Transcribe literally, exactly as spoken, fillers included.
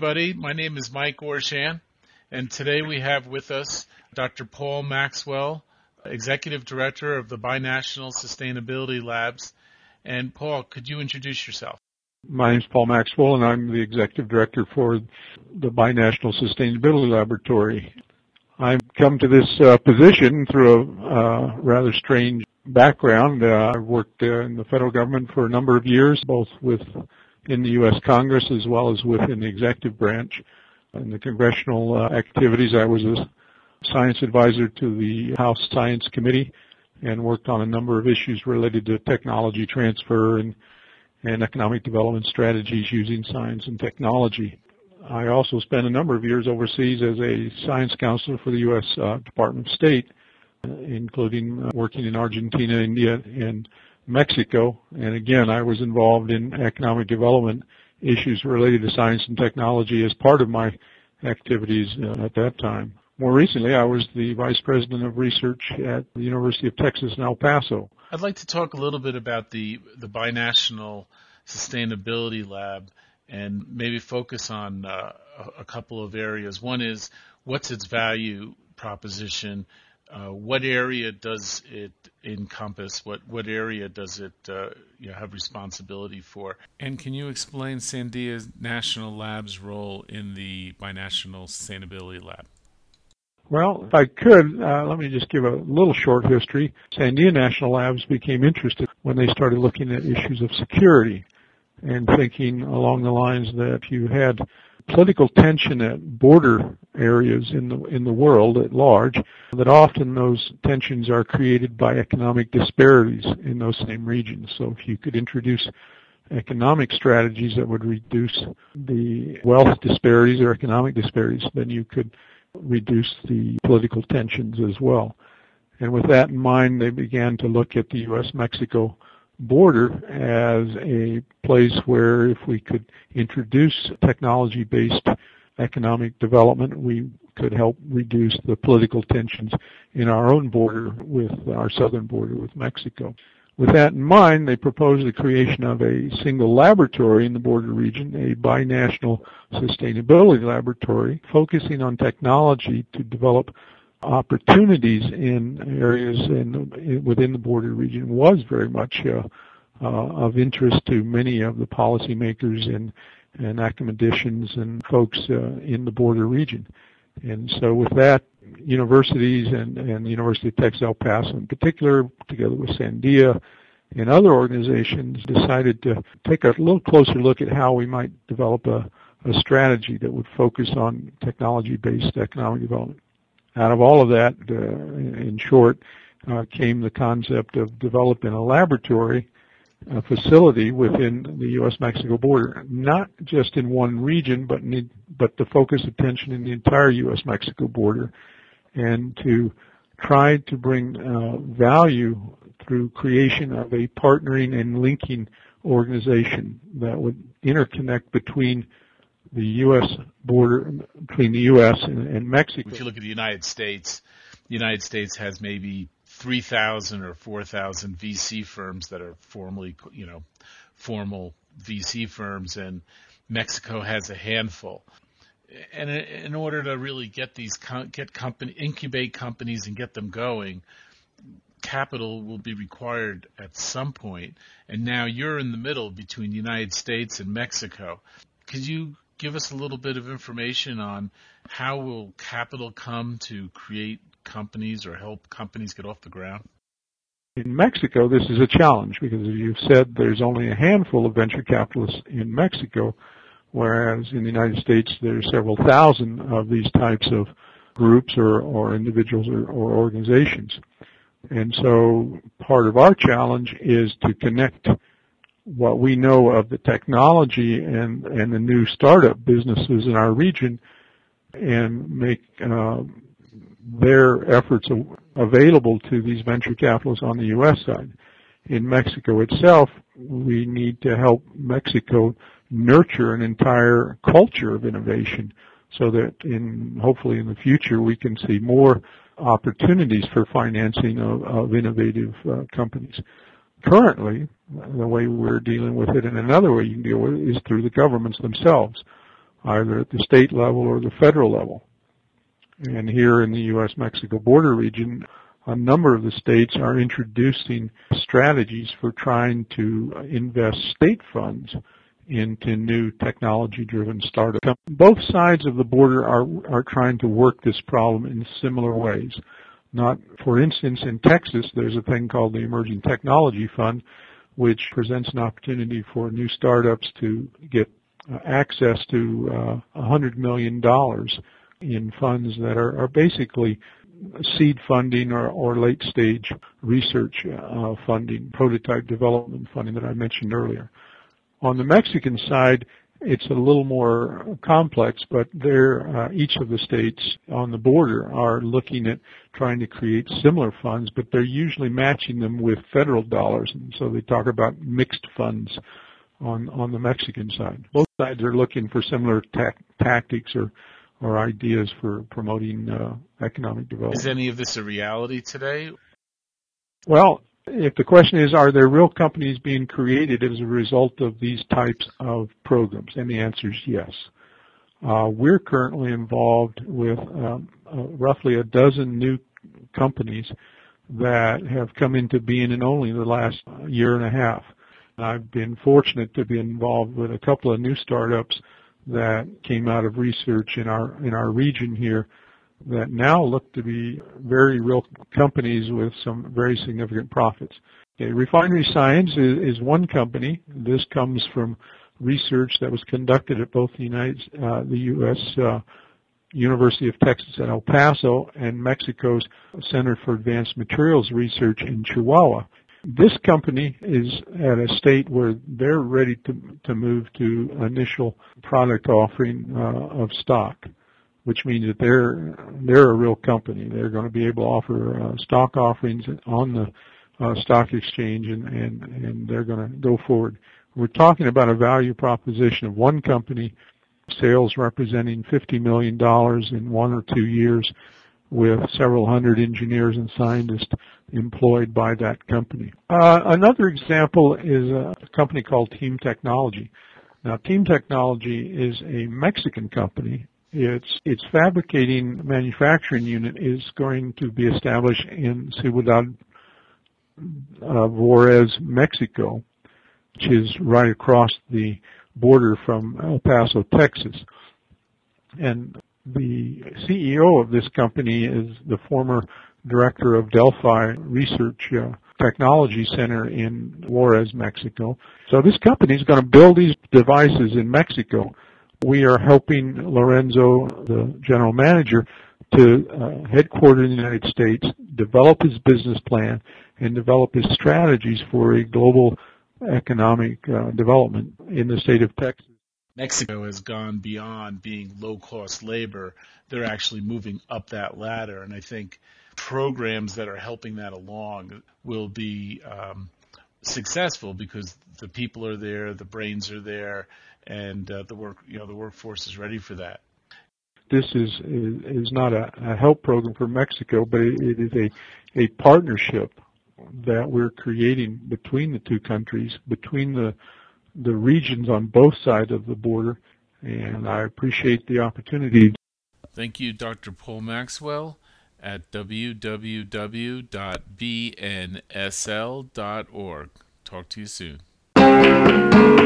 everybody. My name is Mike Orshan, and today we have with us Doctor Paul Maxwell, Executive Director of the Binational Sustainability Labs. And Paul, could you introduce yourself? My name is Paul Maxwell, and I'm the Executive Director for the Binational Sustainability Laboratory. I've come to this uh, position through a uh, rather strange background. Uh, I've worked uh, in the federal government for a number of years, both with in the U S Congress as well as within the executive branch. In the congressional uh, activities, I was a science advisor to the House Science Committee and worked on a number of issues related to technology transfer and, and economic development strategies using science and technology. I also spent a number of years overseas as a science counselor for the U S Uh, Department of State, uh, including uh, working in Argentina, India, and Mexico. And again, I was involved in economic development issues related to science and technology as part of my activities uh, at that time. More recently, I was the Vice President of Research at the University of Texas in El Paso. I'd like to talk a little bit about the, the Binational Sustainability Lab and maybe focus on uh, a couple of areas. One is, what's its value proposition? Uh, what area does it encompass? What what area does it uh, you know, have responsibility for? And can you explain Sandia National Lab's role in the Binational Sustainability Lab? Well, if I could, uh, let me just give a little short history. Sandia National Labs became interested when they started looking at issues of security and thinking along the lines that if you had political tension at border areas in the in the world at large, that often those tensions are created by economic disparities in those same regions. So if you could introduce economic strategies that would reduce the wealth disparities or economic disparities, then you could reduce the political tensions as well. And with that in mind, they began to look at the U S Mexico border as a place where if we could introduce technology-based economic development, we could help reduce the political tensions in our own border with our southern border with Mexico. With that in mind, they proposed the creation of a single laboratory in the border region, a binational sustainability laboratory, focusing on technology to develop opportunities in areas in, within the border region was very much uh, uh, of interest to many of the policymakers and, and academicians and folks uh, in the border region. And so with that, universities and, and the University of Texas El Paso in particular, together with Sandia and other organizations, decided to take a little closer look at how we might develop a, a strategy that would focus on technology-based economic development. Out of all of that, uh, in short, uh, came the concept of developing a laboratory a facility within the U S Mexico border, not just in one region, but need, but to focus attention in the entire U S Mexico border, and to try to bring uh, value through creation of a partnering and linking organization that would interconnect between the U S border, between the U S and, and Mexico. If you look at the United States, the United States has maybe three thousand or four thousand V C firms that are formally, you know, formal V C firms, and Mexico has a handful. And in order to really get these, get company, incubate companies and get them going, capital will be required at some point. And now you're in the middle between the United States and Mexico. Could you give us a little bit of information on how will capital come to create companies or help companies get off the ground? In Mexico, this is a challenge because, as you've said, there's only a handful of venture capitalists in Mexico, whereas in the United States there's several thousand of these types of groups or, or individuals or, or organizations. And so part of our challenge is to connect what we know of the technology and, and the new startup businesses in our region and make uh, their efforts available to these venture capitalists on the U S side. In Mexico itself, we need to help Mexico nurture an entire culture of innovation so that in hopefully in the future we can see more opportunities for financing of, of innovative uh, companies. Currently, the way we're dealing with it, and another way you can deal with it, is through the governments themselves. either at the state level or the federal level. And here in the U S Mexico border region, a number of the states are introducing strategies for trying to invest state funds into new technology-driven startups. Both sides of the border are, are trying to work this problem in similar ways. Not, for instance, in Texas, there's a thing called the Emerging Technology Fund, which presents an opportunity for new startups to get uh, access to uh, one hundred million dollars in funds that are, are basically seed funding or, or late-stage research uh, funding, prototype development funding that I mentioned earlier. On the Mexican side, it's a little more complex, but they're, uh, each of the states on the border are looking at trying to create similar funds, but they're usually matching them with federal dollars, and so they talk about mixed funds on, on the Mexican side. Both sides are looking for similar ta- tactics or or ideas for promoting uh, economic development. Is any of this a reality today? Well, if the question is, are there real companies being created as a result of these types of programs? And the answer is yes. Uh, we're currently involved with um, uh, roughly a dozen new companies that have come into being in only the last year and a half. I've been fortunate to be involved with a couple of new startups that came out of research in our in our region here that now look to be very real companies with some very significant profits. Okay, Refinery Science is, is one company. This comes from research that was conducted at both the United, uh, the U S Uh, University of Texas at El Paso and Mexico's Center for Advanced Materials Research in Chihuahua. This company is at a state where they're ready to, to move to initial product offering uh, of stock, which means that they're they're a real company. They're going to be able to offer uh, stock offerings on the uh, stock exchange, and, and, and they're going to go forward. We're talking about a value proposition of one company, sales representing fifty million dollars in one or two years, with several hundred engineers and scientists employed by that company. Uh, another example is a company called Team Technology. Now, Team Technology is a Mexican company. Its its fabricating manufacturing unit is going to be established in Ciudad uh, Juarez, Mexico, which is right across the border from El Paso, Texas. And the C E O of this company is the former director of Delphi Research uh, Technology Center in Juarez, Mexico. So this company is going to build these devices in Mexico. We are helping Lorenzo, the general manager, to uh, headquarter in the United States, develop his business plan, and develop his strategies for a global economic uh, development in the state of Texas. Mexico has gone beyond being low-cost labor. They're actually moving up that ladder, and I think programs that are helping that along will be um, successful because the people are there, the brains are there, and uh, the work, you know, the workforce is ready for that. This is is, is not a, a help program for Mexico, but it, it is a a partnership that we're creating between the two countries, between the the regions on both sides of the border, and I appreciate the opportunity. Thank you, Doctor Paul Maxwell at w w w dot b n s l dot org. Talk to you soon.